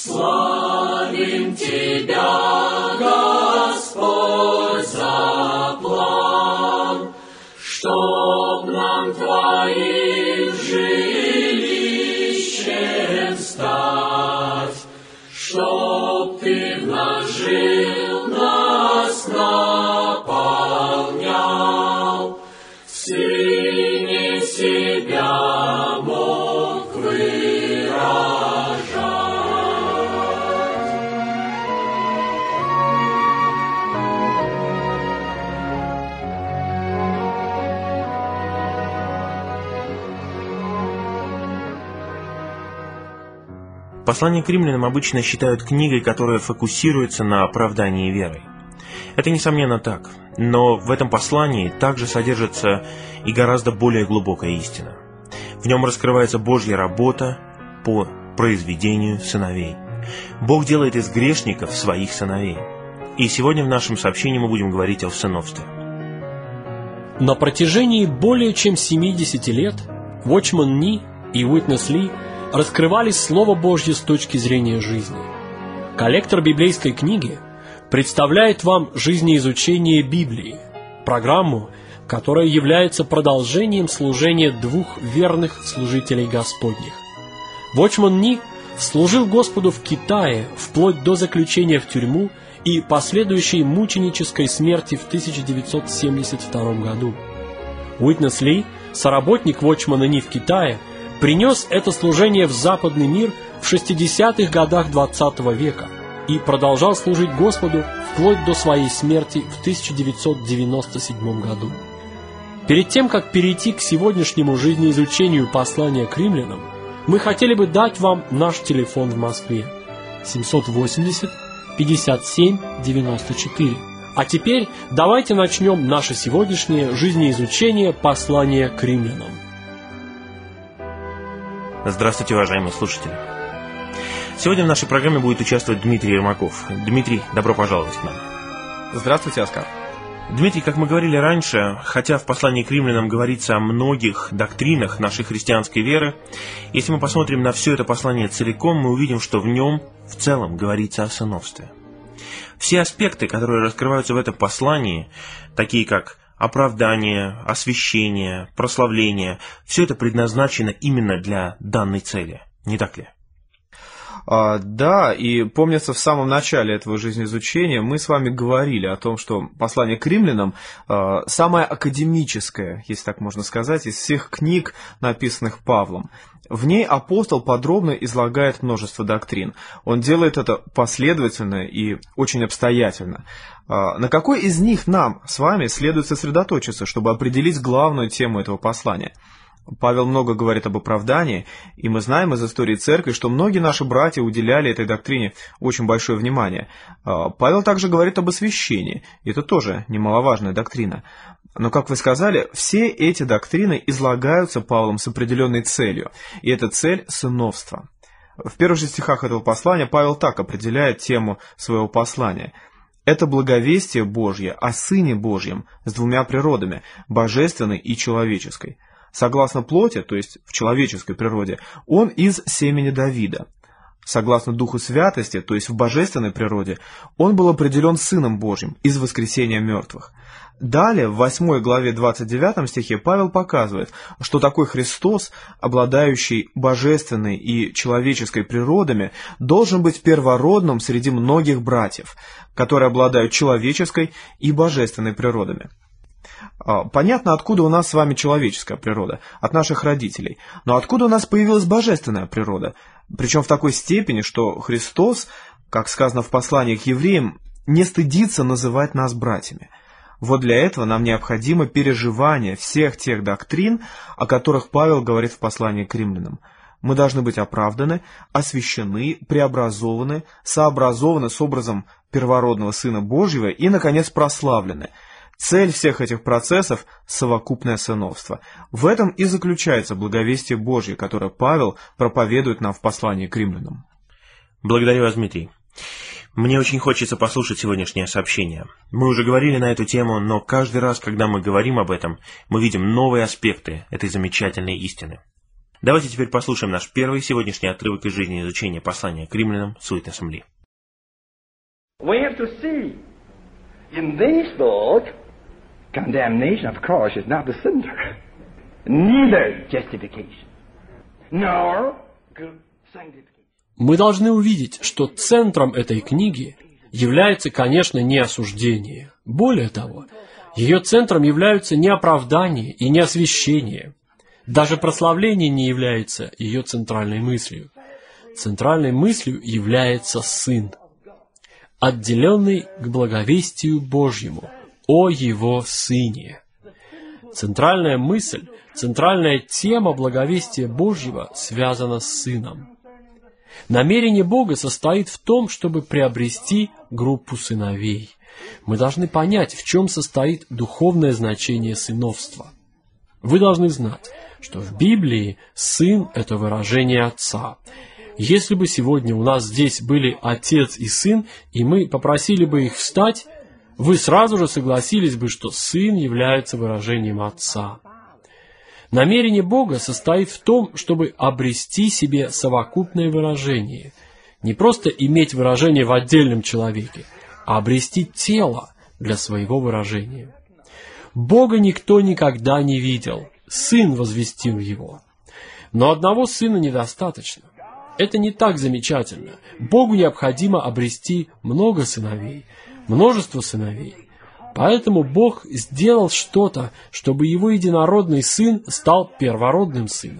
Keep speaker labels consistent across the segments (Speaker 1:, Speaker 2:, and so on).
Speaker 1: Славим Тебя, Господь, за план, чтоб нам Твоим жилищем стать, чтоб Ты в нас жил, нас наполнял, в Сыне себя мог выражать.
Speaker 2: Послание к римлянам обычно считают книгой, которая фокусируется на оправдании верой. Это, несомненно, так, но в этом послании также содержится и гораздо более глубокая истина. В нем раскрывается Божья работа по произведению сыновей. Бог делает из грешников своих сыновей. И сегодня в нашем сообщении мы будем говорить о сыновстве.
Speaker 3: На протяжении более чем 70 лет Watchman Nee и Witness Lee раскрывали Слово Божье с точки зрения жизни. Коллектор библейской книги представляет вам жизнеизучение Библии, программу, которая является продолжением служения двух верных служителей Господних. Watchman Nee служил Господу в Китае вплоть до заключения в тюрьму и последующей мученической смерти в 1972 году. Witness Lee, соработник Watchman Nee в Китае, принес это служение в западный мир в 60-х годах XX века и продолжал служить Господу вплоть до своей смерти в 1997 году. Перед тем, как перейти к сегодняшнему жизнеизучению послания к римлянам, мы хотели бы дать вам наш телефон в Москве 780 57 94. А теперь давайте начнем наше сегодняшнее жизнеизучение послания к римлянам.
Speaker 2: Здравствуйте, уважаемые слушатели. Сегодня в нашей программе будет участвовать Дмитрий Ермаков. Дмитрий, добро пожаловать к нам.
Speaker 4: Здравствуйте, Оскар.
Speaker 2: Дмитрий, как мы говорили раньше, хотя в послании к римлянам говорится о многих доктринах нашей христианской веры, если мы посмотрим на все это послание целиком, мы увидим, что в нем в целом говорится о сыновстве. Все аспекты, которые раскрываются в этом послании, такие как оправдание, освящение, прославление, все это предназначено именно для данной цели, не так ли?
Speaker 4: Да, и помнится, в самом начале этого жизнеизучения мы с вами говорили о том, что послание к римлянам самое академическое, если так можно сказать, из всех книг, написанных Павлом. В ней апостол подробно излагает множество доктрин. Он делает это последовательно и очень обстоятельно. На какой из них нам с вами следует сосредоточиться, чтобы определить главную тему этого послания? Павел много говорит об оправдании, и мы знаем из истории церкви, что многие наши братья уделяли этой доктрине очень большое внимание. Павел также говорит об освящении, и это тоже немаловажная доктрина. Но, как вы сказали, все эти доктрины излагаются Павлом с определенной целью, и эта цель – сыновство. В первых же стихах этого послания Павел так определяет тему своего послания. Это благовестие Божье о Сыне Божьем с двумя природами – божественной и человеческой. Согласно плоти, то есть в человеческой природе, он из семени Давида. Согласно Духу Святости, то есть в божественной природе, он был определен Сыном Божьим из воскресения мертвых. Далее, в 8 главе 29 стихе, Павел показывает, что такой Христос, обладающий божественной и человеческой природами, должен быть первородным среди многих братьев, которые обладают человеческой и божественной природами. Понятно, откуда у нас с вами человеческая природа, от наших родителей. Но откуда у нас появилась божественная природа? Причем в такой степени, что Христос, как сказано в послании к евреям, не стыдится называть нас братьями. Вот для этого нам необходимо переживание всех тех доктрин, о которых Павел говорит в послании к римлянам. Мы должны быть оправданы, освящены, преобразованы, сообразованы с образом первородного Сына Божьего и, наконец, прославлены. Цель всех этих процессов – совокупное сыновство. В этом и заключается благовестие Божье, которое Павел проповедует нам в послании к римлянам.
Speaker 2: Благодарю вас, Дмитрий. Мне очень хочется послушать сегодняшнее сообщение. Мы уже говорили на эту тему, но каждый раз, когда мы говорим об этом, мы видим новые аспекты этой замечательной истины. Давайте теперь послушаем наш первый сегодняшний отрывок из жизни изучения послания к римлянам с Уитнесом Ли.
Speaker 5: We have to see in this book, condemnation, of course, is not the center, neither justification, nor good sanctification.
Speaker 3: Мы должны увидеть, что центром этой книги является, конечно, не осуждение. Более того, ее центром являются не оправдание и не освящение. Даже прославление не является ее центральной мыслью. Центральной мыслью является Сын, отделенный к благовестию Божьему о Его Сыне. Центральная мысль, центральная тема благовестия Божьего связана с Сыном. Намерение Бога состоит в том, чтобы приобрести группу сыновей. Мы должны понять, в чем состоит духовное значение сыновства. Вы должны знать, что в Библии сын – это выражение отца. Если бы сегодня у нас здесь были отец и сын, и мы попросили бы их встать, вы сразу же согласились бы, что сын является выражением отца. Намерение Бога состоит в том, чтобы обрести себе совокупное выражение. Не просто иметь выражение в отдельном человеке, а обрести тело для своего выражения. Бога никто никогда не видел, Сын возвестил Его. Но одного Сына недостаточно. Это не так замечательно. Богу необходимо обрести много сыновей, множество сыновей. Поэтому Бог сделал что-то, чтобы Его единородный Сын стал первородным Сыном.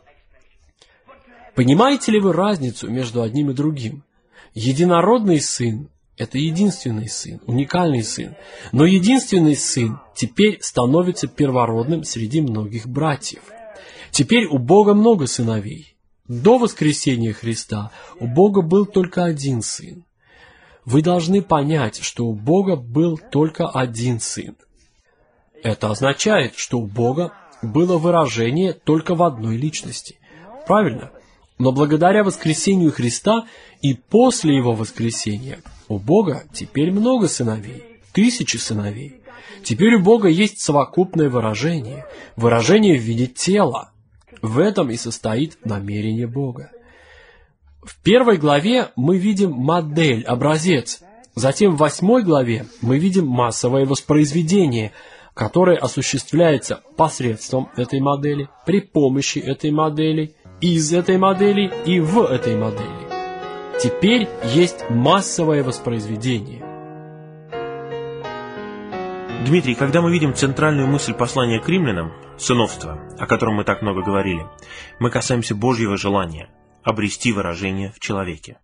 Speaker 3: Понимаете ли вы разницу между одним и другим? Единородный Сын – это единственный Сын, уникальный Сын. Но единственный Сын теперь становится первородным среди многих братьев. Теперь у Бога много сыновей. До воскресения Христа у Бога был только один Сын. Вы должны понять, что у Бога был только один Сын. Это означает, что у Бога было выражение только в одной личности. Правильно? Но благодаря воскресению Христа и после Его воскресения у Бога теперь много сыновей, тысячи сыновей. Теперь у Бога есть совокупное выражение в виде тела. В этом и состоит намерение Бога. В 1 главе мы видим модель, образец. Затем в 8 главе мы видим массовое воспроизведение, которое осуществляется посредством этой модели, при помощи этой модели, из этой модели и в этой модели. Теперь есть массовое воспроизведение.
Speaker 2: Дмитрий, когда мы видим центральную мысль послания к римлянам, сыновство, о котором мы так много говорили, мы касаемся Божьего желания обрести выражение в человеке.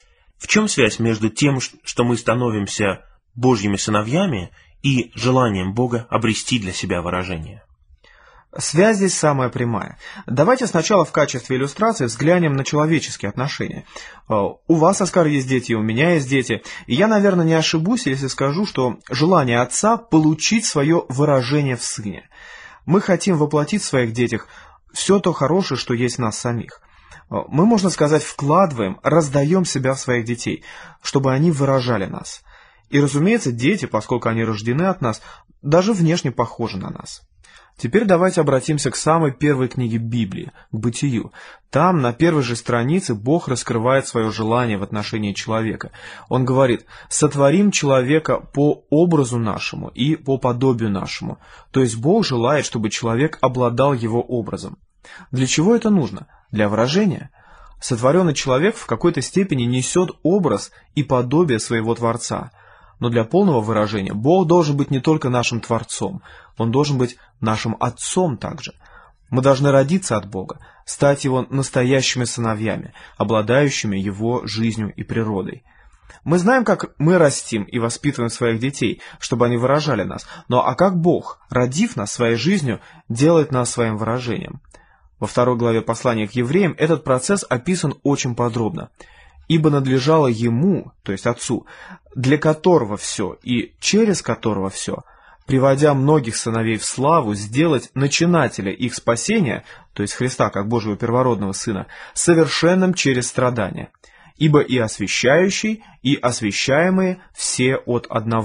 Speaker 2: В чем связь между тем, что мы становимся Божьими сыновьями, и желанием Бога обрести для себя выражение?
Speaker 4: Связь здесь самая прямая. Давайте сначала в качестве иллюстрации взглянем на человеческие отношения. У вас, Оскар, есть дети, у меня есть дети. И я, наверное, не ошибусь, если скажу, что желание отца получить свое выражение в сыне. Мы хотим воплотить в своих детях все то хорошее, что есть в нас самих. Мы, можно сказать, вкладываем, раздаем себя в своих детей, чтобы они выражали нас. И, разумеется, дети, поскольку они рождены от нас, даже внешне похожи на нас. Теперь давайте обратимся к самой первой книге Библии, к Бытию. Там, на первой же странице, Бог раскрывает свое желание в отношении человека. Он говорит: «Сотворим человека по образу нашему и по подобию нашему». То есть Бог желает, чтобы человек обладал его образом. Для чего это нужно? Для выражения. Сотворенный человек в какой-то степени несет образ и подобие своего Творца. Но для полного выражения Бог должен быть не только нашим Творцом, Он должен быть нашим Отцом также. Мы должны родиться от Бога, стать Его настоящими сыновьями, обладающими Его жизнью и природой. Мы знаем, как мы растим и воспитываем своих детей, чтобы они выражали нас. Но а как Бог, родив нас своей жизнью, делает нас своим выражением? Во 2 главе послания к евреям этот процесс описан очень подробно. «Ибо надлежало Ему, то есть Отцу, для которого все и через которого все, приводя многих сыновей в славу, сделать начинателя их спасения, то есть Христа как Божьего первородного Сына, совершенным через страдания. Ибо и освящающий, и освящаемые все от одного,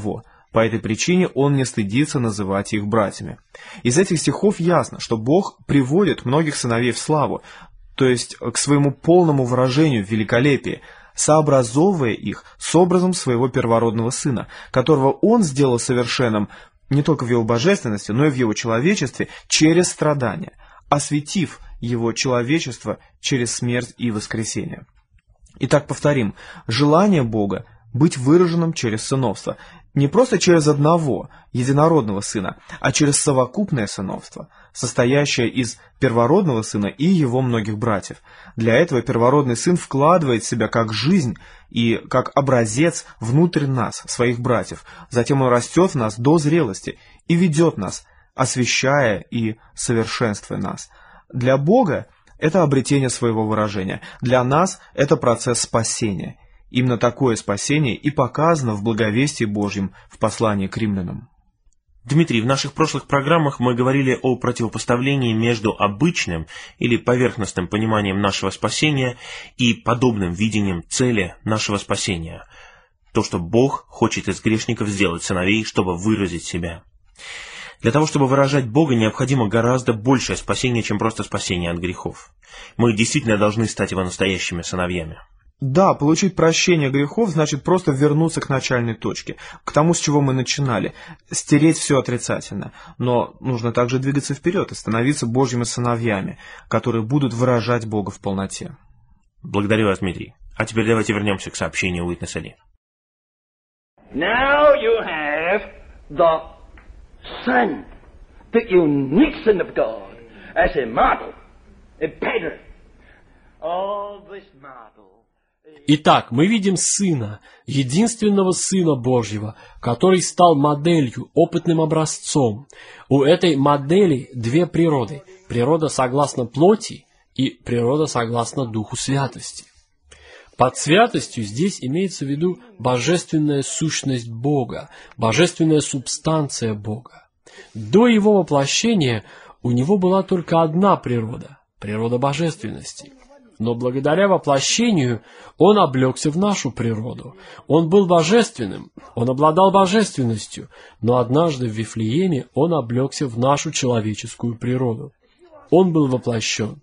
Speaker 4: По этой причине он не стыдится называть их братьями. Из этих стихов ясно, что Бог приводит многих сыновей в славу, то есть к своему полному выражению в великолепии, сообразовывая их с образом своего первородного Сына, которого Он сделал совершенным не только в Его божественности, но и в Его человечестве через страдания, осветив Его человечество через смерть и воскресение. Итак, повторим, желание Бога быть выраженным через сыновство, не просто через одного, единородного Сына, а через совокупное сыновство, состоящее из первородного Сына и Его многих братьев. Для этого первородный Сын вкладывает в себя как жизнь и как образец внутрь нас, своих братьев. Затем Он растет в нас до зрелости и ведет нас, освящая и совершенствуя нас. Для Бога это обретение своего выражения, для нас это процесс спасения. Именно такое спасение и показано в благовестии Божьем в послании к римлянам.
Speaker 2: Дмитрий, в наших прошлых программах мы говорили о противопоставлении между обычным или поверхностным пониманием нашего спасения и подобным видением цели нашего спасения. То, что Бог хочет из грешников сделать сыновей, чтобы выразить себя. Для того, чтобы выражать Бога, необходимо гораздо большее спасение, чем просто спасение от грехов. Мы действительно должны стать Его настоящими сыновьями.
Speaker 4: Да, получить прощение грехов значит просто вернуться к начальной точке, к тому, с чего мы начинали, стереть все отрицательное. Но нужно также двигаться вперед и становиться Божьими сыновьями, которые будут выражать Бога в полноте.
Speaker 2: Благодарю вас, Дмитрий. А теперь давайте вернемся к сообщению Уитнеса Ли.
Speaker 5: Now you have the Son, the unique Son of God, as a model, a pattern of this model.
Speaker 3: Итак, мы видим Сына, единственного Сына Божьего, который стал моделью, опытным образцом. У этой модели две природы. Природа согласно плоти и природа согласно Духу Святости. Под святостью здесь имеется в виду божественная сущность Бога, божественная субстанция Бога. До Его воплощения у Него была только одна природа – природа божественности. Но благодаря воплощению Он облегся в нашу природу. Он был божественным, Он обладал божественностью, но однажды в Вифлееме Он облегся в нашу человеческую природу. Он был воплощен.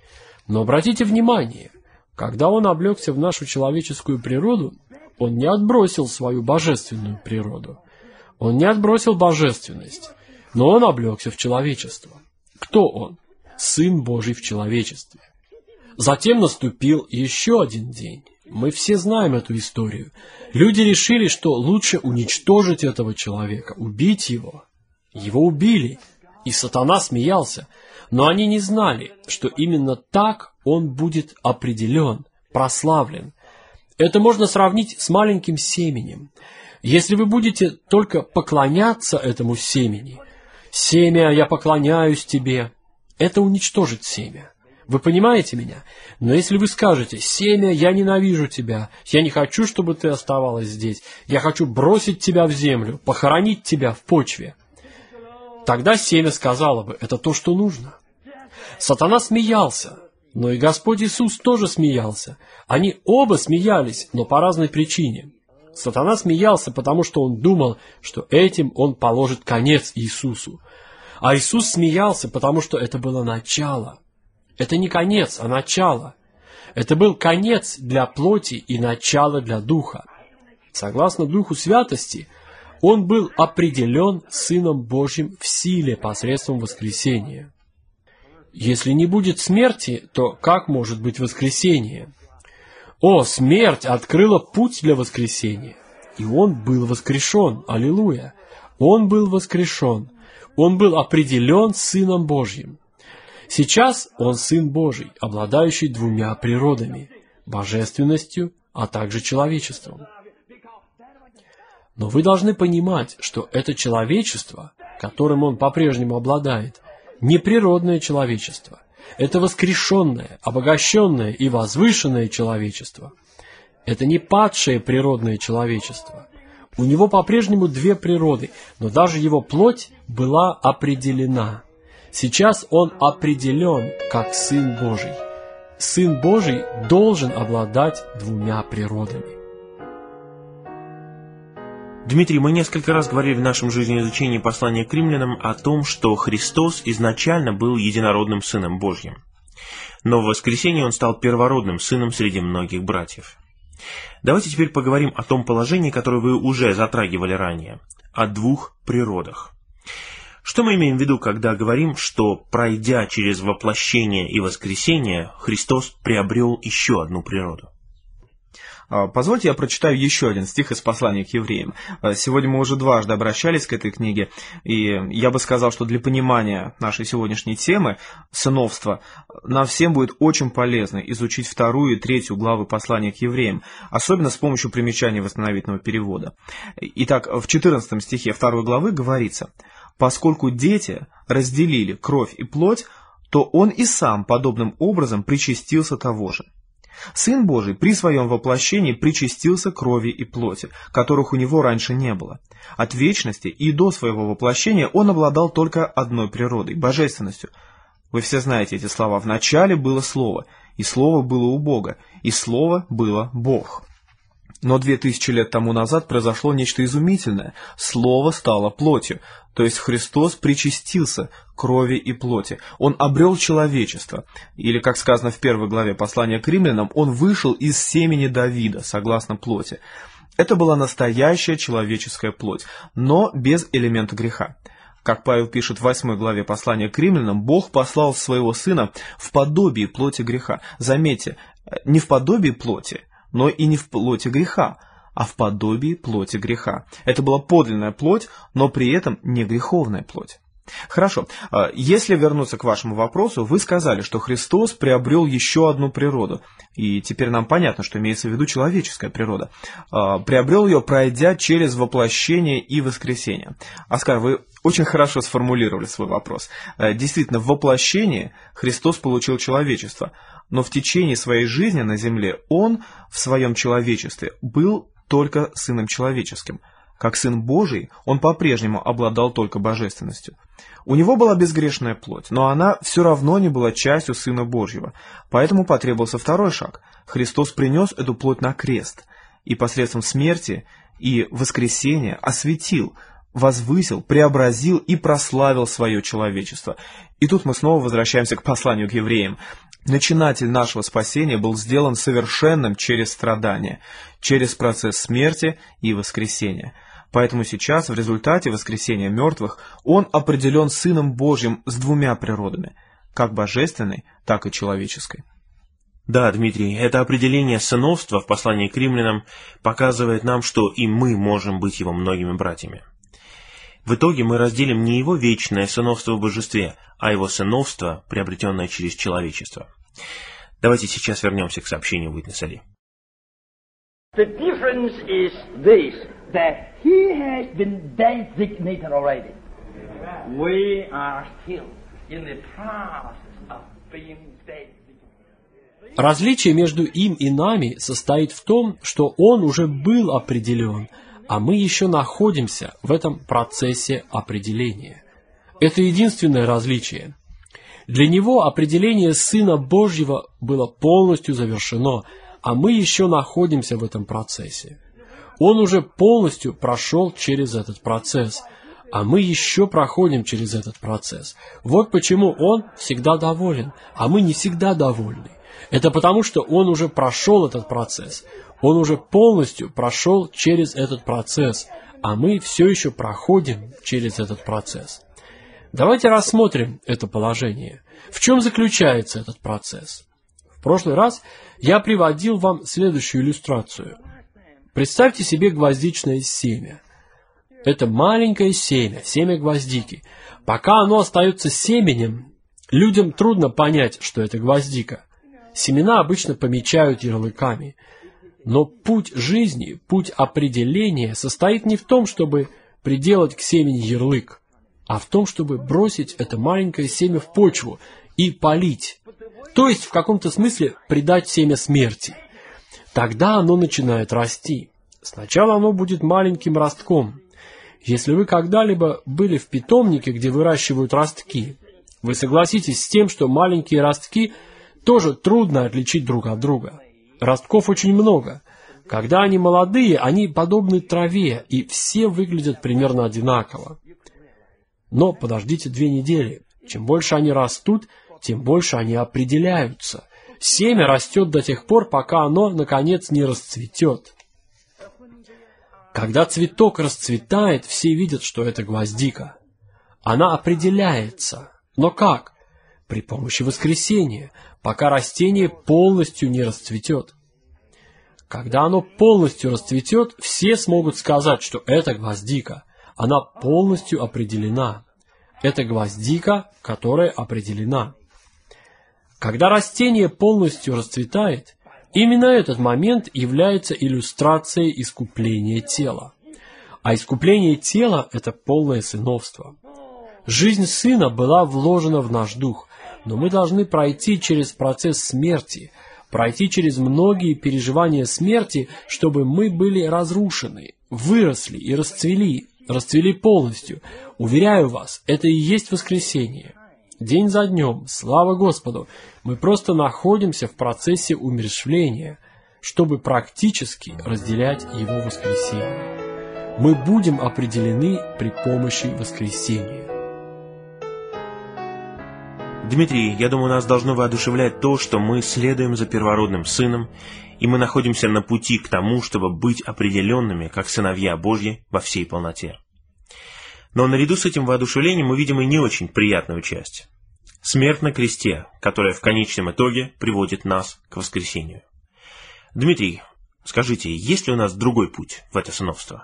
Speaker 3: Но обратите внимание, когда Он облегся в нашу человеческую природу, Он не отбросил свою божественную природу. Он не отбросил божественность, но Он облегся в человечество. Кто Он? Сын Божий в человечестве. Затем наступил еще один день. Мы все знаем эту историю. Люди решили, что лучше уничтожить этого человека, убить его. Его убили, и сатана смеялся. Но они не знали, что именно так он будет определен, прославлен. Это можно сравнить с маленьким семенем. Если вы будете только поклоняться этому семени, «Семя, я поклоняюсь тебе», это уничтожит семя. Вы понимаете меня? Но если вы скажете: «Семя, я ненавижу тебя, я не хочу, чтобы ты оставалась здесь, я хочу бросить тебя в землю, похоронить тебя в почве», тогда семя сказало бы: «Это то, что нужно». Сатана смеялся, но и Господь Иисус тоже смеялся. Они оба смеялись, но по разной причине. Сатана смеялся, потому что он думал, что этим он положит конец Иисусу. А Иисус смеялся, потому что это было начало. Это не конец, а начало. Это был конец для плоти и начало для духа. Согласно Духу Святости, он был определен Сыном Божьим в силе посредством воскресения. Если не будет смерти, то как может быть воскресение? О, смерть открыла путь для воскресения. И он был воскрешен. Аллилуйя! Он был воскрешен. Он был определен Сыном Божьим. Сейчас он Сын Божий, обладающий двумя природами – божественностью, а также человечеством. Но вы должны понимать, что это человечество, которым он по-прежнему обладает, не природное человечество. Это воскрешенное, обогащенное и возвышенное человечество. Это не падшее природное человечество. У него по-прежнему две природы, но даже его плоть была определена. Сейчас он определен как Сын Божий. Сын Божий должен обладать двумя природами.
Speaker 2: Дмитрий, мы несколько раз говорили в нашем жизнеизучении послания к римлянам о том, что Христос изначально был единородным Сыном Божьим. Но в воскресенье Он стал первородным Сыном среди многих братьев. Давайте теперь поговорим о том положении, которое вы уже затрагивали ранее, о двух природах. Что мы имеем в виду, когда говорим, что, пройдя через воплощение и воскресение, Христос приобрел еще одну природу?
Speaker 4: Позвольте, я прочитаю еще один стих из послания к евреям. Сегодня мы уже дважды обращались к этой книге, и я бы сказал, что для понимания нашей сегодняшней темы, сыновства, нам всем будет очень полезно изучить 2 и 3 главы послания к евреям, особенно с помощью примечаний восстановительного перевода. Итак, в 14 стихе 2 главы говорится: «Поскольку дети разделили кровь и плоть, то он и сам подобным образом причастился того же. Сын Божий при своем воплощении причастился крови и плоти, которых у него раньше не было. От вечности и до своего воплощения он обладал только одной природой – божественностью. Вы все знаете эти слова. В начале было Слово, и Слово было у Бога, и Слово было Бог». Но 2000 лет тому назад произошло нечто изумительное. Слово стало плотью, то есть Христос причастился крови и плоти. Он обрел человечество. Или, как сказано в 1 главе послания к римлянам, он вышел из семени Давида, согласно плоти. Это была настоящая человеческая плоть, но без элемента греха. Как Павел пишет в 8 главе послания к римлянам, Бог послал своего Сына в подобие плоти греха. Заметьте, не в подобие плоти, но и не в плоти греха, а в подобии плоти греха. Это была подлинная плоть, но при этом не греховная плоть. Хорошо, если вернуться к вашему вопросу, вы сказали, что Христос приобрел еще одну природу. И теперь нам понятно, что имеется в виду человеческая природа. Приобрел ее, пройдя через воплощение и воскресение. Оскар, вы очень хорошо сформулировали свой вопрос. Действительно, в воплощении Христос получил человечество, но в течение своей жизни на земле Он в своем человечестве был только Сыном Человеческим. Как Сын Божий, Он по-прежнему обладал только божественностью. У Него была безгрешная плоть, но она все равно не была частью Сына Божьего. Поэтому потребовался второй шаг. Христос принес эту плоть на крест и посредством смерти и воскресения осветил, возвысил, преобразил и прославил свое человечество. И тут мы снова возвращаемся к посланию к евреям. Начинатель нашего спасения был сделан совершенным через страдания, через процесс смерти и воскресения. Поэтому сейчас, в результате воскресения мертвых, он определен Сыном Божьим с двумя природами, как божественной, так и человеческой.
Speaker 2: Да, Дмитрий, это определение сыновства в послании к римлянам показывает нам, что и мы можем быть его многими братьями. В итоге мы разделим не его вечное сыновство в божестве, а его сыновство, приобретенное через человечество. Давайте сейчас вернемся к сообщению Witness Lee.
Speaker 5: The difference is this, that he has been designated already. We are still in the process of being designated.
Speaker 3: Различие между им и нами состоит в том, что он уже был определен, а мы еще находимся в этом процессе определения. Это единственное различие. Для него определение Сына Божьего было полностью завершено, а мы еще находимся в этом процессе. Он уже полностью прошел через этот процесс, а мы еще проходим через этот процесс. Вот почему он всегда доволен, а мы не всегда довольны. Это потому, что он уже прошел этот процесс. Он уже полностью прошел через этот процесс, а мы все еще проходим через этот процесс. Давайте рассмотрим это положение. В чем заключается этот процесс? В прошлый раз я приводил вам следующую иллюстрацию. Представьте себе гвоздичное семя. Это маленькое семя, семя гвоздики. Пока оно остается семенем, людям трудно понять, что это гвоздика. Семена обычно помечают ярлыками. Но путь жизни, путь определения состоит не в том, чтобы приделать к семени ярлык, а в том, чтобы бросить это маленькое семя в почву и полить. То есть, в каком-то смысле, придать семя смерти. Тогда оно начинает расти. Сначала оно будет маленьким ростком. Если вы когда-либо были в питомнике, где выращивают ростки, вы согласитесь с тем, что маленькие ростки тоже трудно отличить друг от друга. Ростков очень много. Когда они молодые, они подобны траве, и все выглядят примерно одинаково. Но подождите 2 недели. Чем больше они растут, тем больше они определяются. Семя растет до тех пор, пока оно, наконец, не расцветет. Когда цветок расцветает, все видят, что это гвоздика. Она определяется. Но как? При помощи воскресения, пока растение полностью не расцветет. Когда оно полностью расцветет, все смогут сказать, что это гвоздика. Она полностью определена. Это гвоздика, которая определена. Когда растение полностью расцветает, именно этот момент является иллюстрацией искупления тела. А искупление тела – это полное сыновство. Жизнь Сына была вложена в наш дух, но мы должны пройти через процесс смерти, пройти через многие переживания смерти, чтобы мы были разрушены, выросли и расцвели полностью. Уверяю вас, это и есть воскресение. День за днем, слава Господу, мы просто находимся в процессе умерщвления, чтобы практически разделять Его воскресение. Мы будем определены при помощи воскресения.
Speaker 2: Дмитрий, я думаю, нас должно воодушевлять то, что мы следуем за первородным Сыном, и мы находимся на пути к тому, чтобы быть определенными, как сыновья Божьи, во всей полноте. Но наряду с этим воодушевлением мы видим и не очень приятную часть. Смерть на кресте, которая в конечном итоге приводит нас к воскресению. Дмитрий, скажите, есть ли у нас другой путь в это сыновство?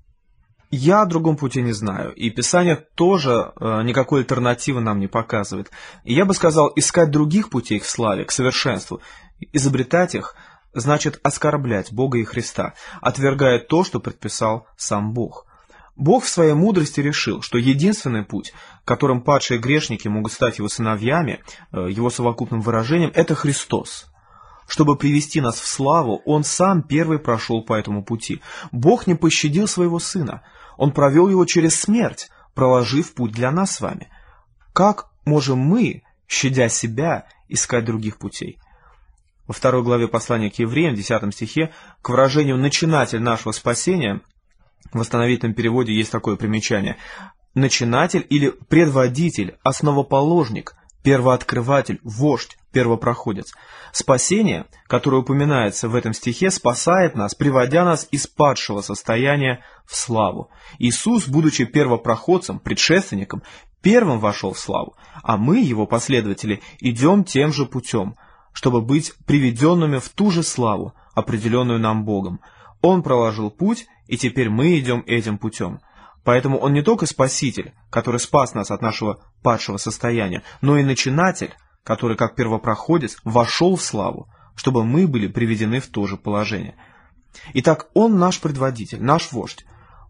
Speaker 4: Я о другом пути не знаю, и Писание тоже никакой альтернативы нам не показывает. И я бы сказал, искать других путей к славе, к совершенству, изобретать их, значит оскорблять Бога и Христа, отвергая то, что предписал сам Бог. Бог в своей мудрости решил, что единственный путь, которым падшие грешники могут стать Его сыновьями, Его совокупным выражением, это Христос. Чтобы привести нас в славу, Он сам первый прошел по этому пути. Бог не пощадил Своего Сына. Он провел Его через смерть, проложив путь для нас с вами. Как можем мы, щадя себя, искать других путей? Во 2 главе послания к Евреям, 10 стихе, к выражению «начинатель нашего спасения» в восстановительном переводе есть такое примечание. Начинатель или предводитель, основоположник, первооткрыватель, вождь, первопроходец. Спасение, которое упоминается в этом стихе, спасает нас, приводя нас из падшего состояния в славу. Иисус, будучи первопроходцем, предшественником, первым вошел в славу, а мы, Его последователи, идем тем же путем, чтобы быть приведенными в ту же славу, определенную нам Богом. Он проложил путь, и теперь мы идем этим путем. Поэтому Он не только Спаситель, который спас нас от нашего падшего состояния, но и начинатель, который, как первопроходец, вошел в славу, чтобы мы были приведены в то же положение. Итак, Он наш предводитель, наш вождь.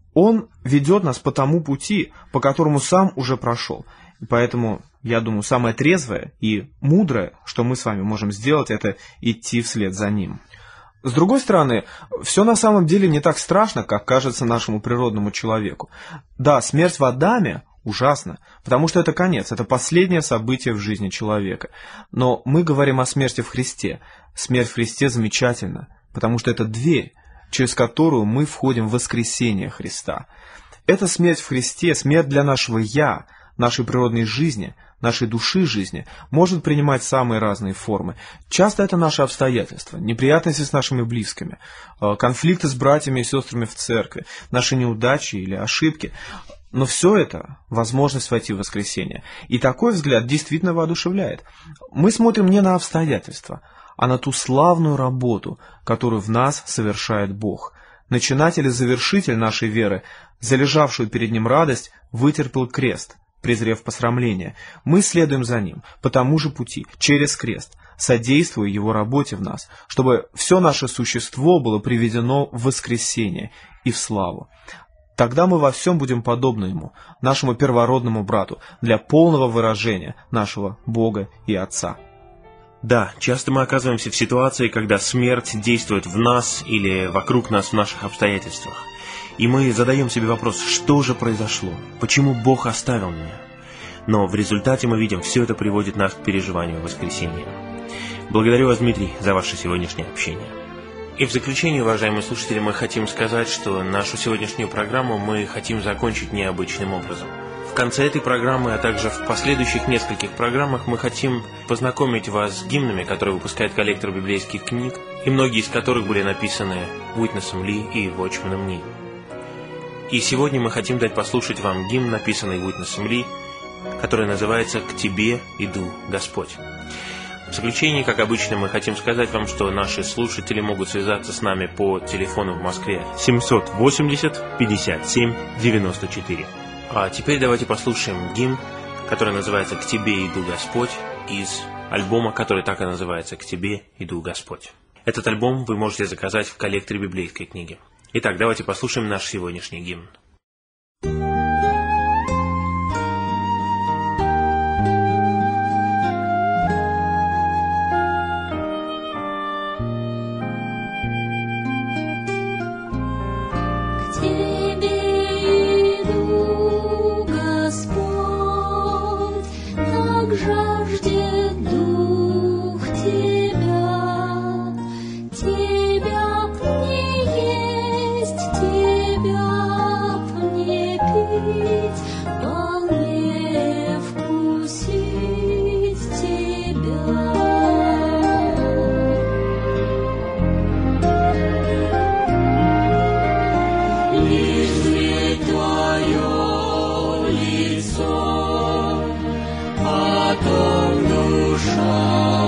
Speaker 4: Он ведет нас по тому пути, по которому сам уже прошел. И поэтому, я думаю, самое трезвое и мудрое, что мы с вами можем сделать, это идти вслед за Ним. С другой стороны, все на самом деле не так страшно, как кажется нашему природному человеку. Да, смерть в Адаме ужасно, потому что это конец, это последнее событие в жизни человека. Но мы говорим о смерти в Христе. Смерть в Христе замечательна, потому что это дверь, через которую мы входим в воскресение Христа. Это смерть в Христе, смерть для нашего «я», нашей природной жизни, нашей души жизни, может принимать самые разные формы. Часто это наши обстоятельства, неприятности с нашими близкими, конфликты с братьями и сестрами в церкви, наши неудачи или ошибки. Но все это – возможность войти в воскресение. И такой взгляд действительно воодушевляет. Мы смотрим не на обстоятельства, а на ту славную работу, которую в нас совершает Бог. Начинатель и завершитель нашей веры, залежавшую перед Ним радость, вытерпел крест, презрев посрамление. Мы следуем за Ним, по тому же пути, через крест, содействуя Его работе в нас, чтобы все наше существо было приведено в воскресение и в славу. Тогда мы во всем будем подобны Ему, нашему первородному брату, для полного выражения нашего Бога и Отца.
Speaker 2: Да, часто мы оказываемся в ситуации, когда смерть действует в нас или вокруг нас в наших обстоятельствах. И мы задаем себе вопрос, что же произошло, почему Бог оставил меня? Но в результате мы видим, все это приводит нас к переживанию воскресения. Благодарю вас, Дмитрий, за ваше сегодняшнее общение. И в заключение, уважаемые слушатели, мы хотим сказать, что нашу сегодняшнюю программу мы хотим закончить необычным образом. В конце этой программы, а также в последующих нескольких программах мы хотим познакомить вас с гимнами, которые выпускает коллектор библейских книг, и многие из которых были написаны Уитнесом Ли и Watchman Nee. И сегодня мы хотим дать послушать вам гимн, написанный Уитнесом Ли, который называется «К Тебе иду, Господь». В заключение, как обычно, мы хотим сказать вам, что наши слушатели могут связаться с нами по телефону в Москве 780 57 94. А теперь давайте послушаем гимн, который называется «К Тебе иду, Господь», из альбома, который так и называется «К Тебе иду, Господь». Этот альбом вы можете заказать в коллекторе библейской книги. Итак, давайте послушаем наш сегодняшний гимн.
Speaker 6: Жаждет дух тебя, тебя б не есть, тебя б не пить, вполне вкусить тебя. Лишь ли твое лицо, потом душа